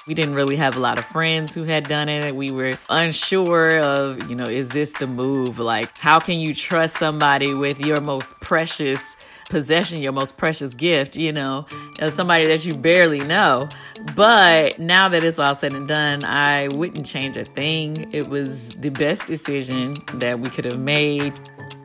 We didn't really have a lot of friends who had done it. We were unsure of, is this the move? Like, how can you trust somebody with your most precious possession, your most precious gift, somebody that you barely know? But now that it's all said and done, I wouldn't change a thing. It was the best decision that we could have made.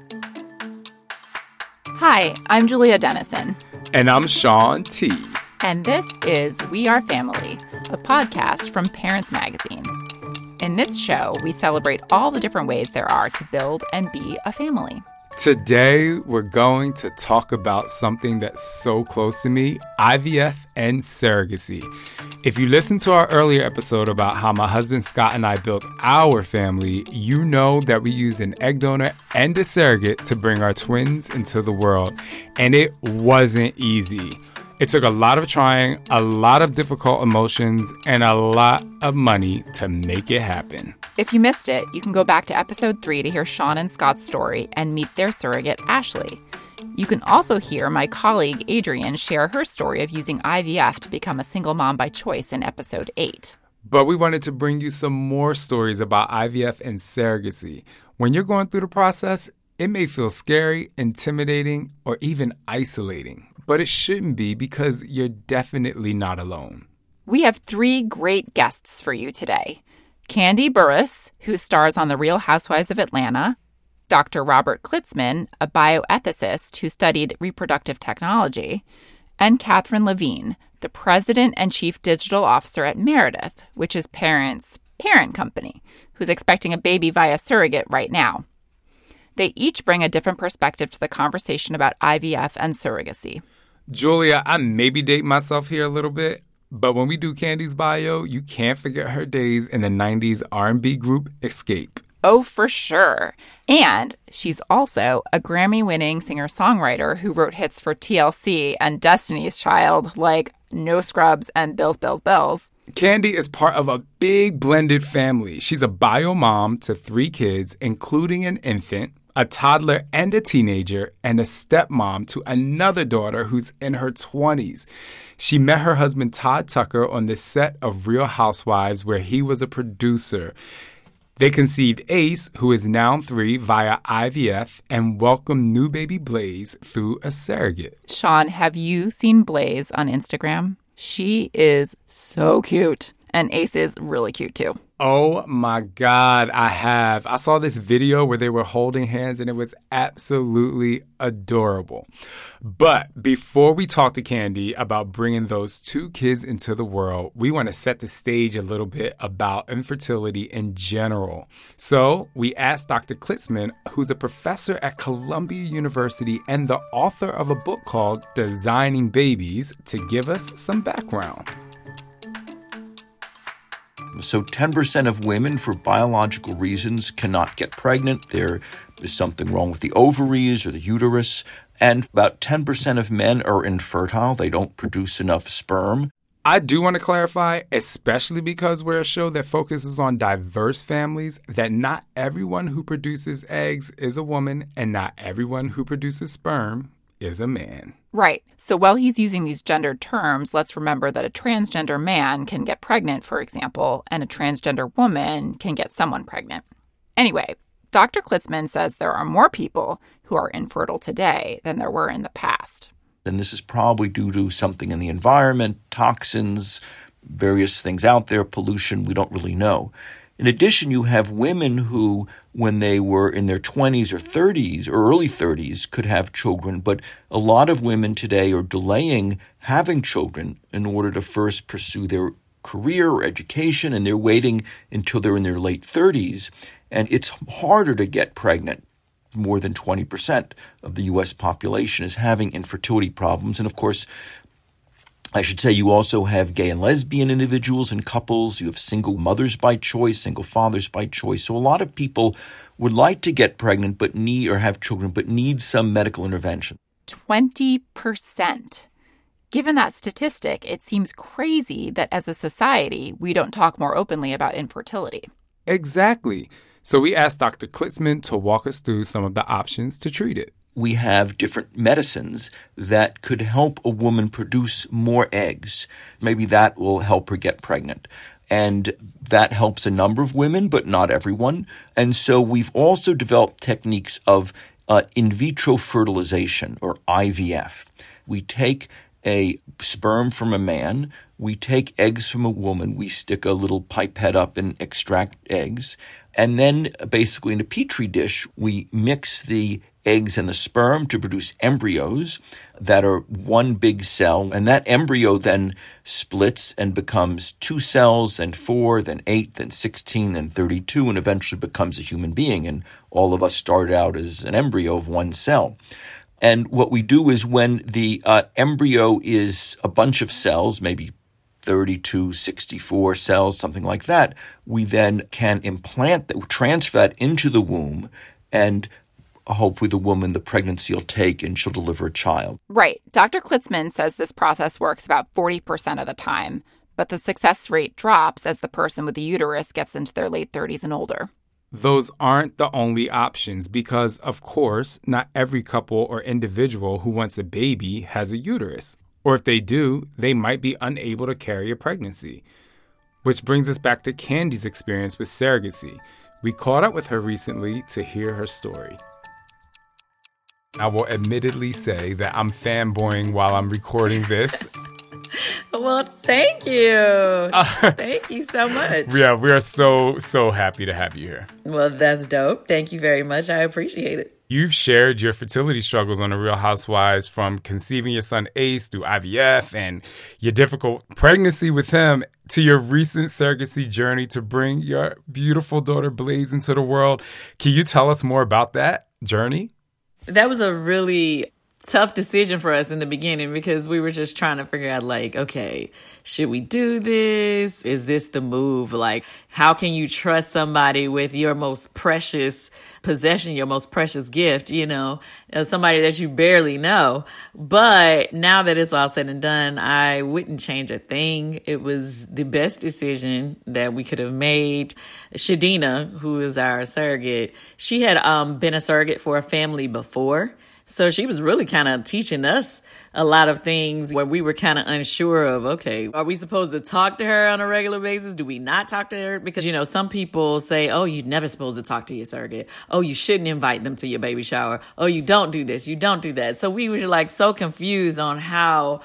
Hi, I'm Julia Dennison. And I'm Sean T. And this is We Are Family, a podcast from Parents Magazine. In this show, we celebrate all the different ways there are to build and be a family. Today, we're going to talk about something that's so close to me, IVF and surrogacy. If you listened to our earlier episode about how my husband Scott and I built our family, you know that we used an egg donor and a surrogate to bring our twins into the world. And it wasn't easy. It took a lot of trying, a lot of difficult emotions, and a lot of money to make it happen. If you missed it, you can go back to episode 3 to hear Sean and Scott's story and meet their surrogate, Ashley. You can also hear my colleague Adrienne share her story of using IVF to become a single mom by choice in episode 8. But we wanted to bring you some more stories about IVF and surrogacy. When you're going through the process, it may feel scary, intimidating, or even isolating. But it shouldn't be, because you're definitely not alone. We have 3 great guests for you today. Kandi Burruss, who stars on The Real Housewives of Atlanta, Dr. Robert Klitzman, a bioethicist who studied reproductive technology, and Catherine Levine, the president and chief digital officer at Meredith, which is Parent's parent company, who's expecting a baby via surrogate right now. They each bring a different perspective to the conversation about IVF and surrogacy. Julia, I maybe date myself here a little bit, but when we do Kandi's bio, you can't forget her days in the 90s R&B group Xscape. Oh, for sure. And she's also a Grammy-winning singer-songwriter who wrote hits for TLC and Destiny's Child like No Scrubs and Bills, Bills, Bills. Kandi is part of a big blended family. She's a bio mom to 3 kids, including an infant, a toddler and a teenager, and a stepmom to another daughter who's in her 20s. She met her husband Todd Tucker on the set of Real Housewives, where he was a producer. They conceived Ace, who is now 3, via IVF, and welcomed new baby Blaze through a surrogate. Sean, have you seen Blaze on Instagram? She is so cute. And Ace is really cute, too. Oh, my God, I have. I saw this video where they were holding hands, and it was absolutely adorable. But before we talk to Kandi about bringing those 2 kids into the world, we want to set the stage a little bit about infertility in general. So we asked Dr. Klitzman, who's a professor at Columbia University and the author of a book called Designing Babies, to give us some background. So 10% of women, for biological reasons, cannot get pregnant. There is something wrong with the ovaries or the uterus. And about 10% of men are infertile. They don't produce enough sperm. I do want to clarify, especially because we're a show that focuses on diverse families, that not everyone who produces eggs is a woman, and not everyone who produces sperm is a man. Right. So while he's using these gendered terms, let's remember that a transgender man can get pregnant, for example, and a transgender woman can get someone pregnant. Anyway, Dr. Klitzman says there are more people who are infertile today than there were in the past. And this is probably due to something in the environment, toxins, various things out there, pollution, we don't really know. In addition, you have women who, when they were in their 20s or 30s or early 30s, could have children. But a lot of women today are delaying having children in order to first pursue their career or education, and they're waiting until they're in their late 30s. And it's harder to get pregnant. More than 20% of the U.S. population is having infertility problems. And of course, I should say you also have gay and lesbian individuals and couples. You have single mothers by choice, single fathers by choice. So a lot of people would like to get pregnant but need, or have children, but need some medical intervention. 20%. Given that statistic, it seems crazy that as a society, we don't talk more openly about infertility. Exactly. So we asked Dr. Klitzman to walk us through some of the options to treat it. we have different medicines that could help a woman produce more eggs. Maybe that will help her get pregnant. And that helps a number of women, but not everyone. And so we've also developed techniques of in vitro fertilization, or IVF. We take a sperm from a man, we take eggs from a woman, we stick a little pipette up and extract eggs, and then basically in a petri dish, we mix the eggs and the sperm to produce embryos that are one big cell, and that embryo then splits and becomes 2 cells, then 4, then 8, then 16, then 32, and eventually becomes a human being. And all of us start out as an embryo of 1 cell. And what we do is when the embryo is a bunch of cells, maybe 32, 64 cells, something like that, we then can transfer that into the womb, and hopefully the pregnancy will take and she'll deliver a child. Right. Dr. Klitzman says this process works about 40% of the time, but the success rate drops as the person with the uterus gets into their late 30s and older. Those aren't the only options because, of course, not every couple or individual who wants a baby has a uterus. Or if they do, they might be unable to carry a pregnancy. Which brings us back to Candy's experience with surrogacy. We caught up with her recently to hear her story. I will admittedly say that I'm fanboying while I'm recording this. Well, thank you. Thank you so much. Yeah, we are so happy to have you here. Well, that's dope. Thank you very much. I appreciate it. You've shared your fertility struggles on The Real Housewives, from conceiving your son Ace through IVF and your difficult pregnancy with him to your recent surrogacy journey to bring your beautiful daughter Blaze into the world. Can you tell us more about that journey? That was a really tough decision for us in the beginning because we were just trying to figure out, like, okay, should we do this? Is this the move? Like, how can you trust somebody with your most precious possession, your most precious gift, somebody that you barely know? But now that it's all said and done, I wouldn't change a thing. It was the best decision that we could have made. Shadina, who is our surrogate, she had been a surrogate for a family before. So she was really kind of teaching us a lot of things where we were kind of unsure of, okay, are we supposed to talk to her on a regular basis? Do we not talk to her? Because, some people say, oh, you're never supposed to talk to your surrogate. Oh, you shouldn't invite them to your baby shower. Oh, you don't do this. You don't do that. So we were so confused on how,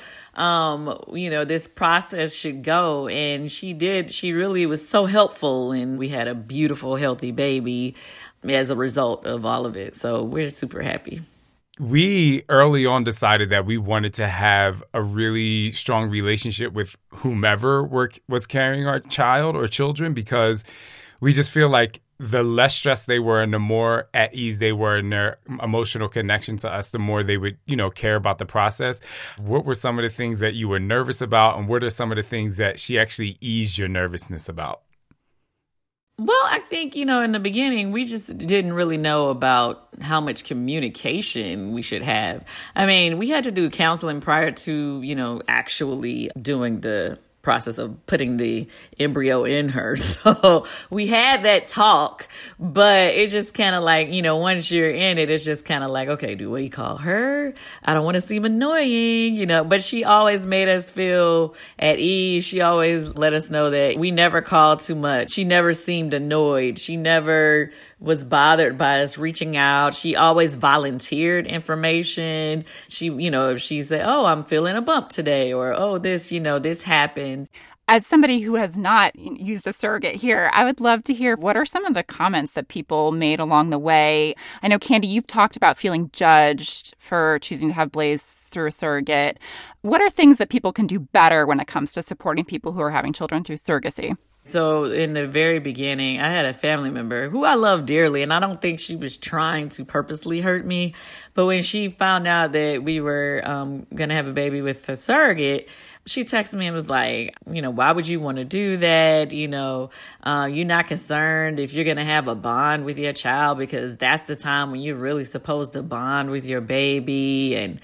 this process should go. And she really was so helpful. And we had a beautiful, healthy baby as a result of all of it. So we're super happy. We early on decided that we wanted to have a really strong relationship with whomever was carrying our child or children, because we just feel like the less stressed they were and the more at ease they were in their emotional connection to us, the more they would, care about the process. What were some of the things that you were nervous about, and what are some of the things that she actually eased your nervousness about? Well, I think, in the beginning, we just didn't really know about how much communication we should have. I mean, we had to do counseling prior to, actually doing the process of putting the embryo in her. So we had that talk, but it's just kind of like, once you're in it, it's just kind of like, okay, do we call her? I don't want to seem annoying, but she always made us feel at ease. She always let us know that we never called too much. She never seemed annoyed. She never was bothered by us reaching out. She always volunteered information. She, if she said, oh, I'm feeling a bump today, or, oh, this happened. As somebody who has not used a surrogate here, I would love to hear, what are some of the comments that people made along the way? I know, Candy, you've talked about feeling judged for choosing to have Blaze through a surrogate. What are things that people can do better when it comes to supporting people who are having children through surrogacy? So in the very beginning, I had a family member who I love dearly, and I don't think she was trying to purposely hurt me. But when she found out that we were going to have a baby with a surrogate, she texted me and was like, why would you want to do that? You're not concerned if you're going to have a bond with your child, because that's the time when you're really supposed to bond with your baby. And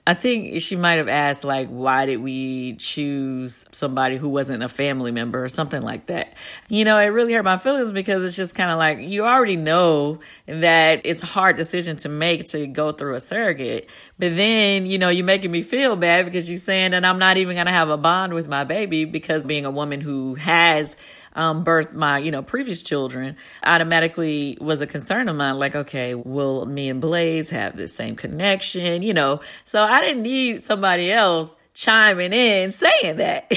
I think she might have asked, like, why did we choose somebody who wasn't a family member or something like that. It really hurt my feelings because it's just kind of like, you already know that it's a hard decision to make to go through a surrogate. But then, you're making me feel bad because you're saying that I'm not even going to have a bond with my baby because being a woman who has birthed my, previous children automatically was a concern of mine. Like, okay, will me and Blaze have the same connection? So I didn't need somebody else chiming in saying that.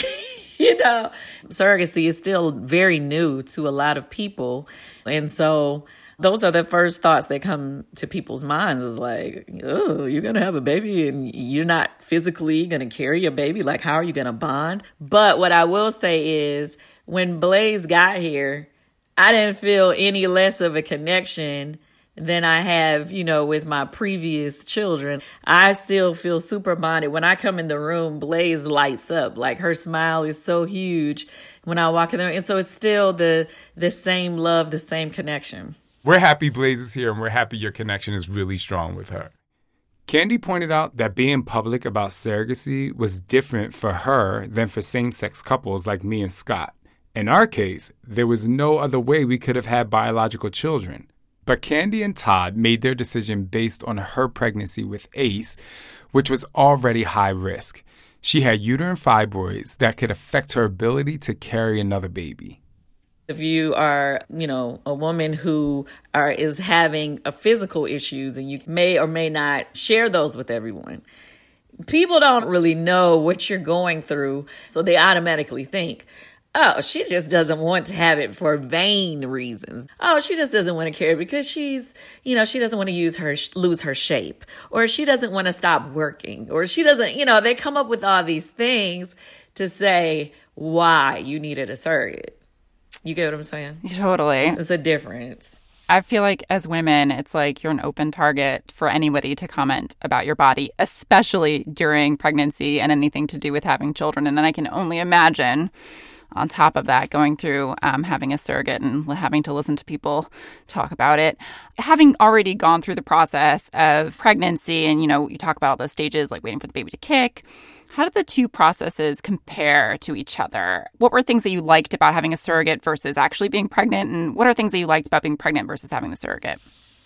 Surrogacy is still very new to a lot of people. And so those are the first thoughts that come to people's minds is like, oh, you're going to have a baby and you're not physically going to carry a baby. Like, how are you going to bond? But what I will say is when Blaze got here, I didn't feel any less of a connection than I have, with my previous children. I still feel super bonded. When I come in the room, Blaze lights up. Like, her smile is so huge when I walk in there. And so it's still the same love, the same connection. We're happy Blaze is here, and we're happy your connection is really strong with her. Candy pointed out that being public about surrogacy was different for her than for same-sex couples like me and Scott. In our case, there was no other way we could have had biological children. But Candy and Todd made their decision based on her pregnancy with Ace, which was already high risk. She had uterine fibroids that could affect her ability to carry another baby. If you are, a woman who is having a physical issues and you may or may not share those with everyone, people don't really know what you're going through. So they automatically think, oh, she just doesn't want to have it for vain reasons. Oh, she just doesn't want to carry because she's, she doesn't want to lose her shape, or she doesn't want to stop working, or she doesn't, they come up with all these things to say why you needed a surrogate. You get what I'm saying? Totally. It's a difference. I feel like as women, it's like you're an open target for anybody to comment about your body, especially during pregnancy and anything to do with having children. And then I can only imagine on top of that, going through having a surrogate and having to listen to people talk about it. Having already gone through the process of pregnancy and, you talk about all the stages, like waiting for the baby to kick. How did the two processes compare to each other? What were things that you liked about having a surrogate versus actually being pregnant? And what are things that you liked about being pregnant versus having the surrogate?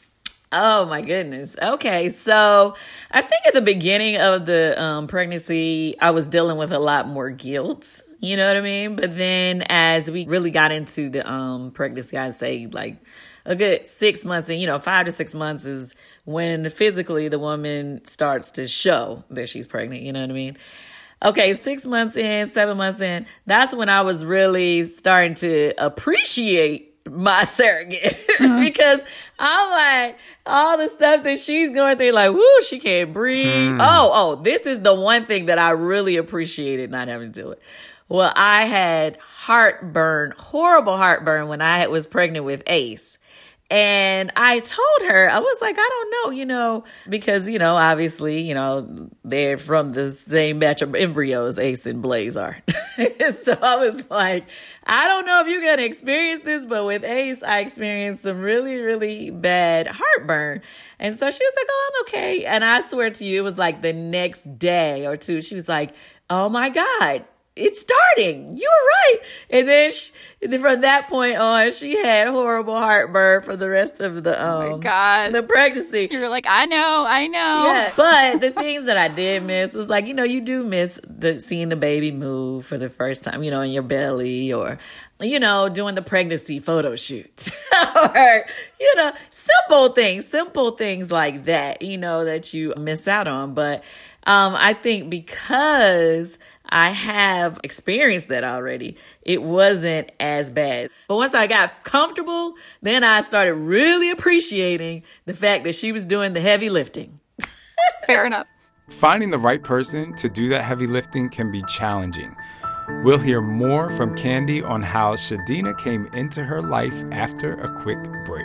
Oh, my goodness. Okay. So I think at the beginning of the pregnancy, I was dealing with a lot more guilt. You know what I mean? But then as we really got into the pregnancy, I'd say like a good 6 months and, 5 to 6 months is when physically the woman starts to show that she's pregnant. You know what I mean? Okay, 6 months in, 7 months in, that's when I was really starting to appreciate my surrogate because I'm like, all the stuff that she's going through, like, woo, she can't breathe. Oh, this is the one thing that I really appreciated not having to do it. Well, I had heartburn, horrible heartburn when I was pregnant with Ace. And I told her, I was like, I don't know, because, obviously, they're from the same batch of embryos Ace and Blaze are. So I was like, I don't know if you're going to experience this, but with Ace, I experienced some really, really bad heartburn. And so she was like, oh, I'm okay. And I swear to you, it was like the next day or two, she was like, oh my God, it's starting. You're right. And then from that point on, she had horrible heartburn for the rest of the oh my God, the pregnancy. You're like, I know. Yeah. But the things that I did miss was like, you do miss seeing the baby move for the first time, in your belly, or doing the pregnancy photo shoot, or simple things like that, that you miss out on. But I think because I have experienced that already, it wasn't as bad. But once I got comfortable, then I started really appreciating the fact that she was doing the heavy lifting. Fair enough. Finding the right person to do that heavy lifting can be challenging. We'll hear more from Candy on how Shadina came into her life after a quick break.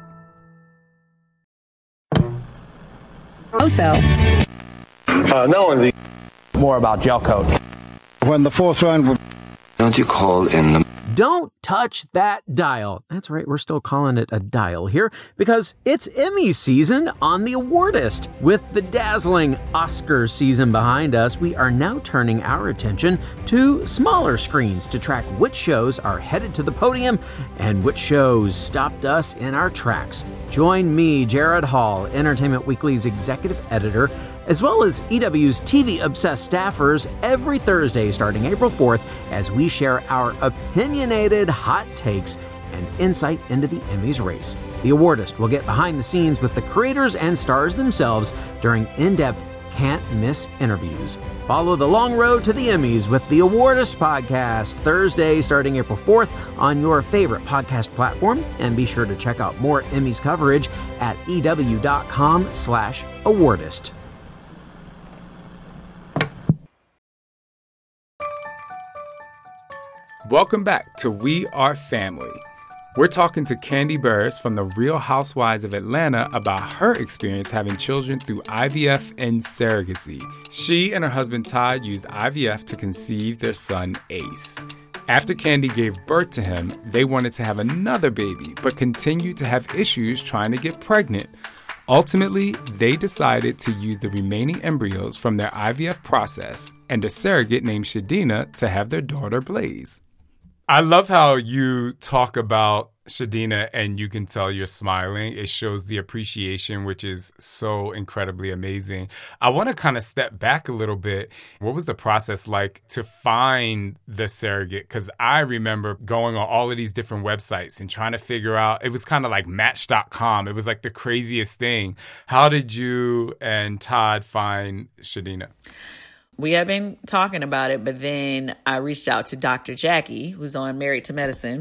Also, not only more about gel coat. When the fourth round would... Don't you call in the... don't touch that dial. That's right, we're still calling it a dial here because it's Emmy season on The Awardist. With the dazzling Oscar season behind us, we are now turning our attention to smaller screens to track which shows are headed to the podium and which shows stopped us in our tracks. Join me, Jared Hall, Entertainment Weekly's executive editor, as well as EW's TV-obsessed staffers every Thursday starting April 4th as we share our opinionated hot takes and insight into the Emmys race. The Awardist will get behind the scenes with the creators and stars themselves during in-depth, can't-miss interviews. Follow the long road to the Emmys with the Awardist podcast Thursday starting April 4th on your favorite podcast platform, and be sure to check out more Emmys coverage at ew.com/awardist. Welcome back to We Are Family. We're talking to Kandi Burruss from The Real Housewives of Atlanta about her experience having children through IVF and surrogacy. She and her husband Todd used IVF to conceive their son Ace. After Kandi gave birth to him, they wanted to have another baby, but continued to have issues trying to get pregnant. Ultimately, they decided to use the remaining embryos from their IVF process and a surrogate named Shadina to have their daughter Blaze. I love how you talk about Shadina and you can tell you're smiling. It shows the appreciation, which is so incredibly amazing. I want to kind of step back a little bit. What was the process like to find the surrogate? Because I remember going on all of these different websites and trying to figure out, it was kind of like Match.com. It was like the craziest thing. How did you and Todd find Shadina? We had been talking about it, but then I reached out to Dr. Jackie, who's on Married to Medicine.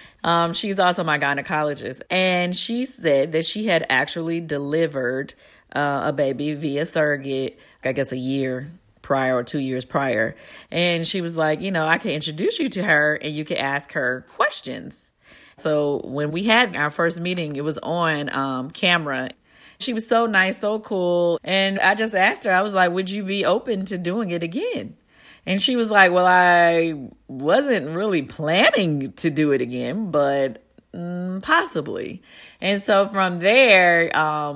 She's also my gynecologist. And she said that she had actually delivered a baby via surrogate, I guess a year prior or 2 years prior. And she was like, I can introduce you to her and you can ask her questions. So when we had our first meeting, it was on camera. She was so nice, so cool. And I just asked her, I was like, would you be open to doing it again? And she was like, well, I wasn't really planning to do it again, but possibly. And so from there,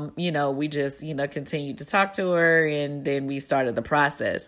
we just, continued to talk to her and then we started the process.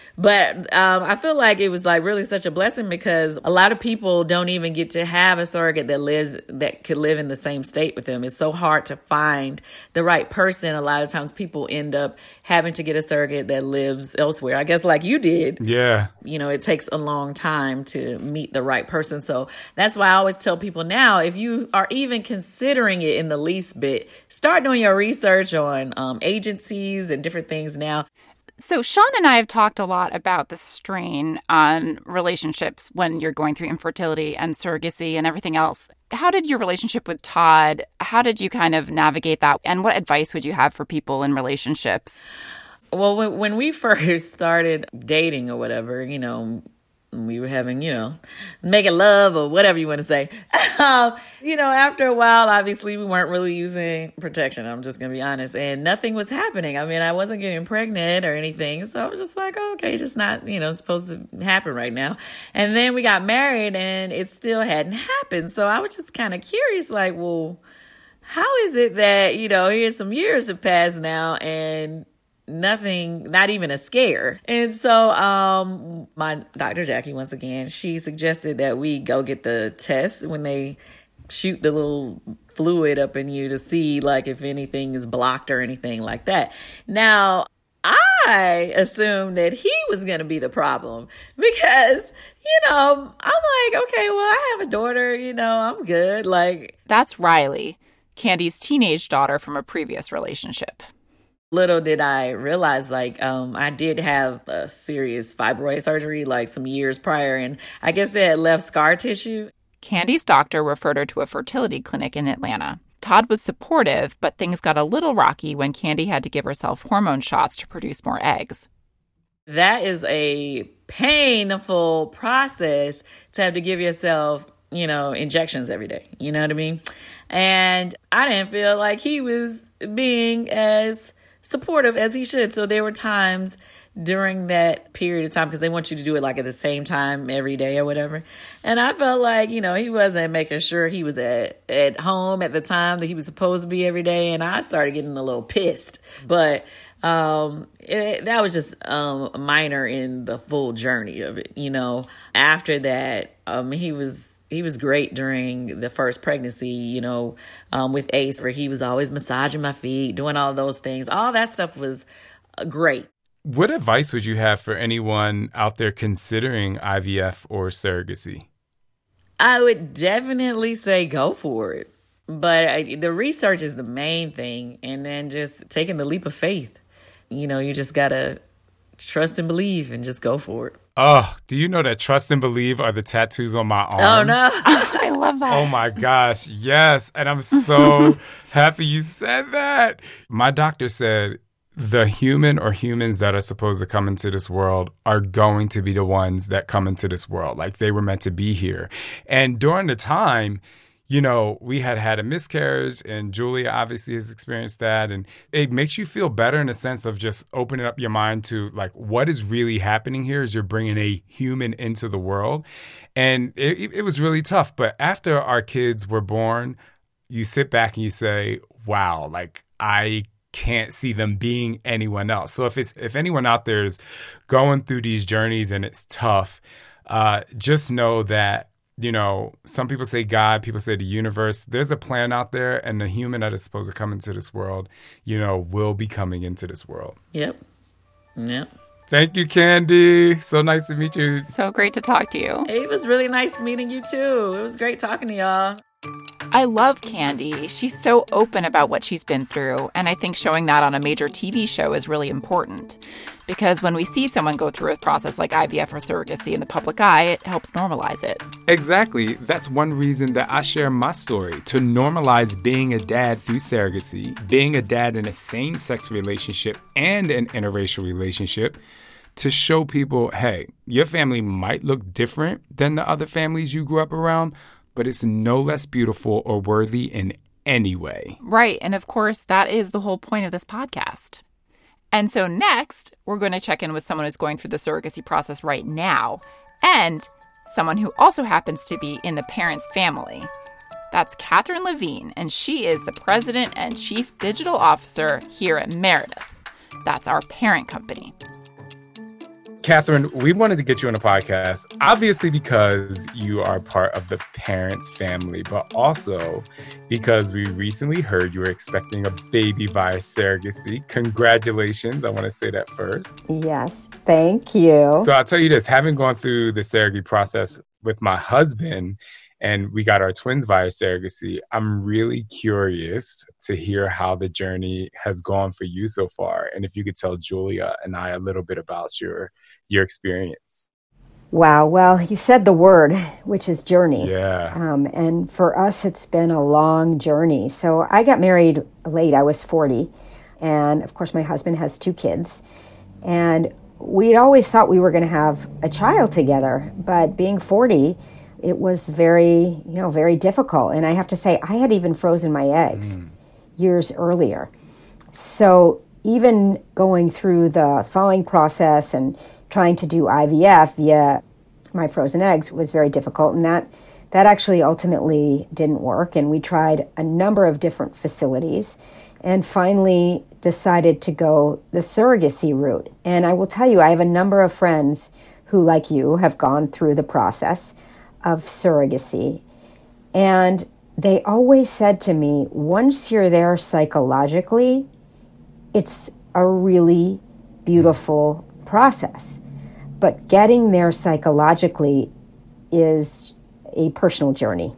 But I feel like it was like really such a blessing because a lot of people don't even get to have a surrogate that could live in the same state with them. It's so hard to find the right person. A lot of times people end up having to get a surrogate that lives elsewhere. I guess like you did. Yeah. It takes a long time to meet the right person. So that's why I always tell people now, if you are even considering it in the least bit, start doing your research on agencies and different things now. So Sean and I have talked a lot about the strain on relationships when you're going through infertility and surrogacy and everything else. How did your relationship with Todd, how did you kind of navigate that? And what advice would you have for people in relationships? Well, when we first started dating or whatever, we were having, making love or whatever you want to say. After a while, obviously, we weren't really using protection. I'm just going to be honest. And nothing was happening. I mean, I wasn't getting pregnant or anything. So I was just like, oh, okay, just not, supposed to happen right now. And then we got married and it still hadn't happened. So I was just kind of curious, like, well, how is it that, here's some years have passed now and nothing, not even a scare. And so my Dr. Jackie, once again, she suggested that we go get the test when they shoot the little fluid up in you to see like if anything is blocked or anything like that. Now, I assumed that he was going to be the problem because, I'm like, okay, well, I have a daughter, I'm good. Like, that's Riley, Kandi's teenage daughter from a previous relationship. Little did I realize, I did have a serious fibroid surgery, some years prior, and I guess it had left scar tissue. Kandi's doctor referred her to a fertility clinic in Atlanta. Todd was supportive, but things got a little rocky when Kandi had to give herself hormone shots to produce more eggs. That is a painful process to have to give yourself, injections every day. You know what I mean? And I didn't feel like he was being as supportive as he should. So there were times during that period of time because they want you to do it like at the same time every day or whatever. And I felt like, he wasn't making sure he was at home at the time that he was supposed to be every day. And I started getting a little pissed. But that was just minor in the full journey of it. After that, he was great during the first pregnancy, with Ace, where he was always massaging my feet, doing all those things. All that stuff was great. What advice would you have for anyone out there considering IVF or surrogacy? I would definitely say go for it. But the research is the main thing. And then just taking the leap of faith. You just got to trust and believe and just go for it. Oh, do you know that trust and believe are the tattoos on my arm? Oh, no. I love that. Oh, my gosh. Yes. And I'm so happy you said that. My doctor said the human or humans that are supposed to come into this world are going to be the ones that come into this world. Like they were meant to be here. And during the time, we had a miscarriage, and Julia obviously has experienced that. And it makes you feel better in a sense of just opening up your mind to like what is really happening here is you're bringing a human into the world. And it was really tough. But after our kids were born, you sit back and you say, wow, like I can't see them being anyone else. So if anyone out there is going through these journeys and it's tough, just know that some people say God, people say the universe. There's a plan out there, and the human that is supposed to come into this world, will be coming into this world. Yep. Thank you, Candy. So nice to meet you. So great to talk to you. It was really nice meeting you, too. It was great talking to y'all. I love Candy. She's so open about what she's been through, and I think showing that on a major TV show is really important. Because when we see someone go through a process like IVF or surrogacy in the public eye, it helps normalize it. Exactly. That's one reason that I share my story, to normalize being a dad through surrogacy, being a dad in a same-sex relationship and an interracial relationship, to show people, hey, your family might look different than the other families you grew up around, but it's no less beautiful or worthy in any way. Right. And of course, that is the whole point of this podcast. And so next, we're going to check in with someone who's going through the surrogacy process right now, and someone who also happens to be in the parent's family. That's Catherine Levine, and she is the president and chief digital officer here at Meredith. That's our parent company. Catherine, we wanted to get you on the podcast, obviously because you are part of the parents' family, but also because we recently heard you were expecting a baby via surrogacy. Congratulations. I want to say that first. Yes, thank you. So I'll tell you this, having gone through the surrogacy process with my husband, and we got our twins via surrogacy, I'm really curious to hear how the journey has gone for you so far. And if you could tell Julia and I a little bit about your experience. Wow. Well, you said the word, which is journey. Yeah. And for us, it's been a long journey. So I got married late. I was 40. And of course, my husband has 2 kids. And we'd always thought we were going to have a child together. But being 40, it was very, very difficult. And I have to say, I had even frozen my eggs years earlier. So even going through the thawing process and trying to do IVF via my frozen eggs was very difficult. And that actually ultimately didn't work. And we tried a number of different facilities and finally decided to go the surrogacy route. And I will tell you, I have a number of friends who, like you, have gone through the process of surrogacy. And they always said to me, once you're there psychologically, it's a really beautiful process. But getting there psychologically is a personal journey.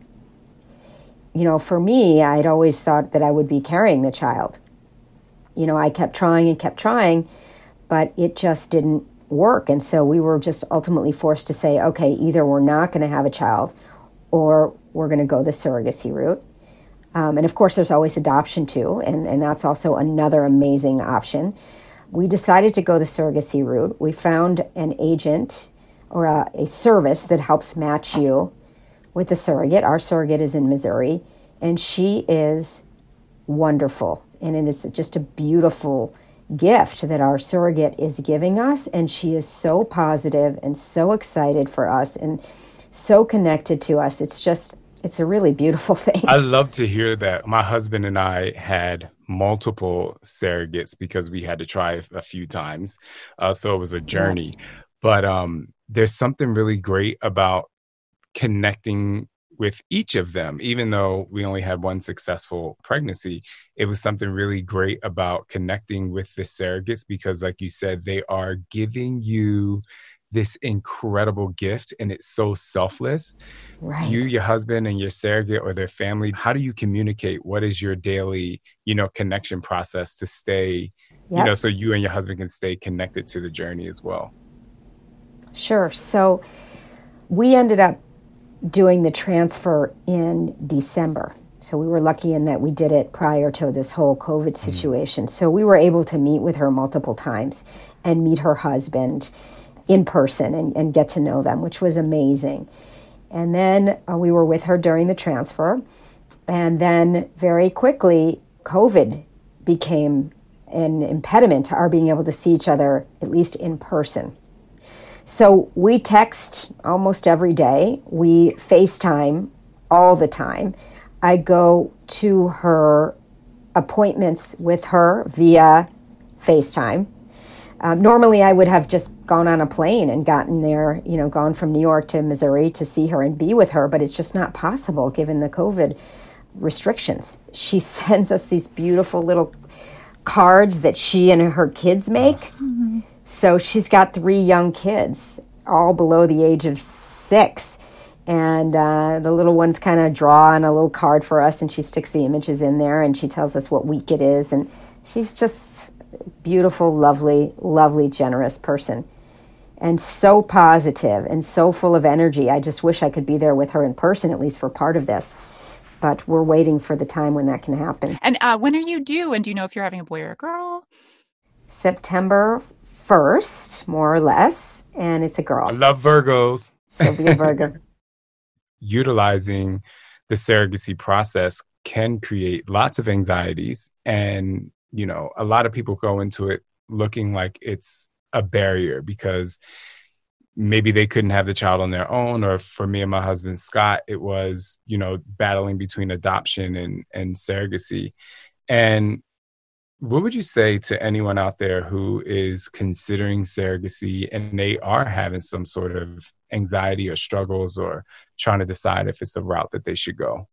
For me, I'd always thought that I would be carrying the child. I kept trying, but it just didn't work. And so we were just ultimately forced to say, okay, either we're not going to have a child or we're going to go the surrogacy route. And of course, there's always adoption too. And that's also another amazing option. We decided to go the surrogacy route. We found an agent or a service that helps match you with the surrogate. Our surrogate is in Missouri, and she is wonderful. And it is just a beautiful gift that our surrogate is giving us, and she is so positive and so excited for us and so connected to us. It's a really beautiful thing. I love to hear that. My husband and I had multiple surrogates because we had to try a few times. So it was a journey. Yeah. But there's something really great about connecting with each of them. Even though we only had one successful pregnancy, it was something really great about connecting with the surrogates because, like you said, they are giving you this incredible gift, and it's so selfless. Right. You, your husband, and your surrogate or their family, how do you communicate? What is your daily, connection process to stay, so you and your husband can stay connected to the journey as well? Sure. So we ended up doing the transfer in December. So we were lucky in that we did it prior to this whole COVID situation. So we were able to meet with her multiple times and meet her husband in person and get to know them, which was amazing. And then we were with her during the transfer. And then very quickly, COVID became an impediment to our being able to see each other, at least in person. So we text almost every day. We FaceTime all the time. I go to her appointments with her via FaceTime. Normally, I would have just gone on a plane and gotten there, gone from New York to Missouri to see her and be with her, but it's just not possible given the COVID restrictions. She sends us these beautiful little cards that she and her kids make. Mm-hmm. So she's got 3 young kids, all below the age of 6. And the little ones kind of draw on a little card for us, and she sticks the images in there, and she tells us what week it is. And she's just a beautiful, lovely, lovely, generous person. And so positive and so full of energy. I just wish I could be there with her in person, at least for part of this. But we're waiting for the time when that can happen. And when are you due? And do you know if you're having a boy or a girl? September 1st, more or less, and it's a girl. I love Virgos. She'll be a Virgo. Utilizing the surrogacy process can create lots of anxieties. And, a lot of people go into it looking like it's a barrier because maybe they couldn't have the child on their own. Or for me and my husband, Scott, it was, battling between adoption and surrogacy. And what would you say to anyone out there who is considering surrogacy and they are having some sort of anxiety or struggles or trying to decide if it's a route that they should go?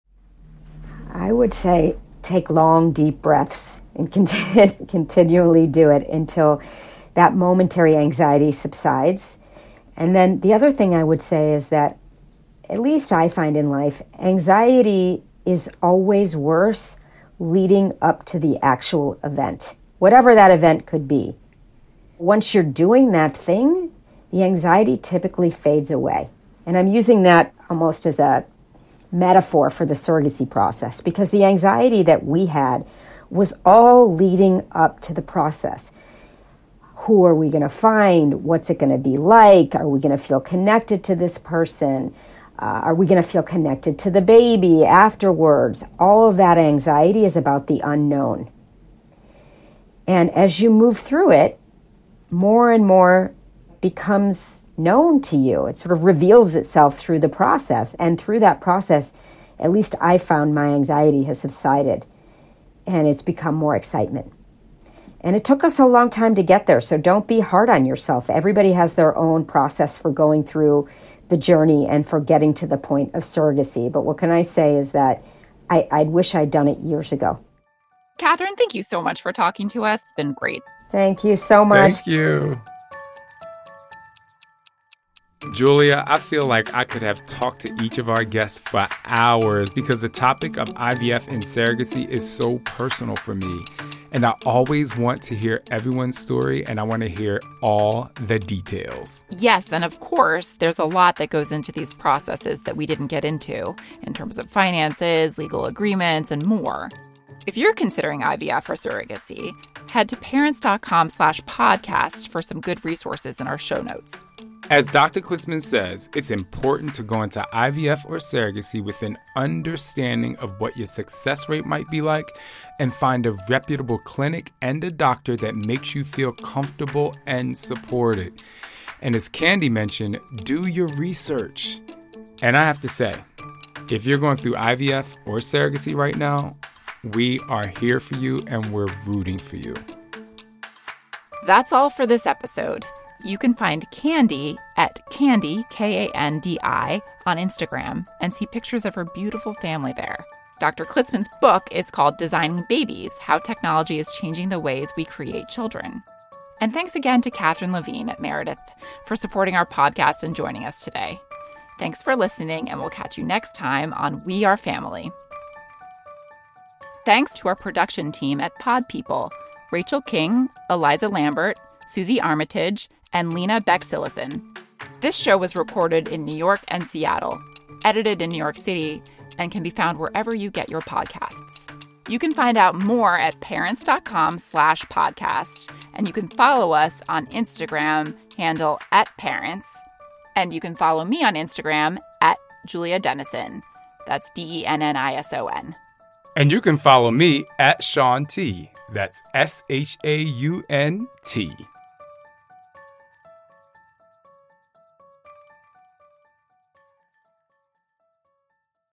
I would say take long, deep breaths and continually do it until that momentary anxiety subsides. And then the other thing I would say is that, at least I find in life, anxiety is always worse leading up to the actual event, whatever that event could be. Once you're doing that thing, the anxiety typically fades away. And I'm using that almost as a metaphor for the surrogacy process, because the anxiety that we had was all leading up to the process. Who are we going to find? What's it going to be like? Are we going to feel connected to this person? Are we going to feel connected to the baby afterwards? All of that anxiety is about the unknown. And as you move through it, more and more becomes known to you. It sort of reveals itself through the process. And through that process, at least I found my anxiety has subsided and it's become more excitement. And it took us a long time to get there, so don't be hard on yourself. Everybody has their own process for going through the journey and for getting to the point of surrogacy. But what can I say is that I wish I'd done it years ago. Catherine, thank you so much for talking to us. It's been great. Thank you so much. Thank you. Julia, I feel like I could have talked to each of our guests for hours because the topic of IVF and surrogacy is so personal for me. And I always want to hear everyone's story, and I want to hear all the details. Yes, and of course, there's a lot that goes into these processes that we didn't get into in terms of finances, legal agreements, and more. If you're considering IVF or surrogacy, head to parents.com/podcast for some good resources in our show notes. As Dr. Klitzman says, it's important to go into IVF or surrogacy with an understanding of what your success rate might be like and find a reputable clinic and a doctor that makes you feel comfortable and supported. And as Candy mentioned, do your research. And I have to say, if you're going through IVF or surrogacy right now, we are here for you and we're rooting for you. That's all for this episode. You can find Candy at Candy, Kandi, on Instagram and see pictures of her beautiful family there. Dr. Klitzman's book is called Designing Babies: How Technology is Changing the Ways We Create Children. And thanks again to Catherine Levine at Meredith for supporting our podcast and joining us today. Thanks for listening, and we'll catch you next time on We Are Family. Thanks to our production team at Pod People, Rachel King, Eliza Lambert, Susie Armitage, and Lena Beck-Sillison. This show was recorded in New York and Seattle, edited in New York City, and can be found wherever you get your podcasts. You can find out more at parents.com/podcast, and you can follow us on Instagram, handle @parents, and you can follow me on Instagram @Julia Dennison. That's DENNISON. And you can follow me @Shaun T. That's SHAUNT.